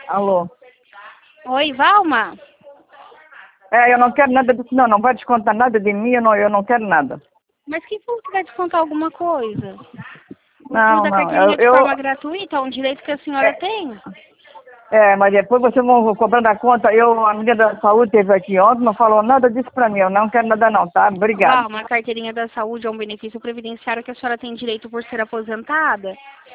Alô? Oi, Valma? Eu não quero nada disso, não. Não vai descontar nada de mim, eu não quero nada. Mas que falou que vai descontar alguma coisa? O uso Não, da não. carteirinha de forma gratuita é um direito que a senhora tem. Mas depois vocês vão cobrando a conta. A menina da saúde esteve aqui ontem, não falou nada disso pra mim. Eu não quero nada não, tá? Obrigado. Valma, a carteirinha da saúde é um benefício previdenciário que a senhora tem direito por ser aposentada.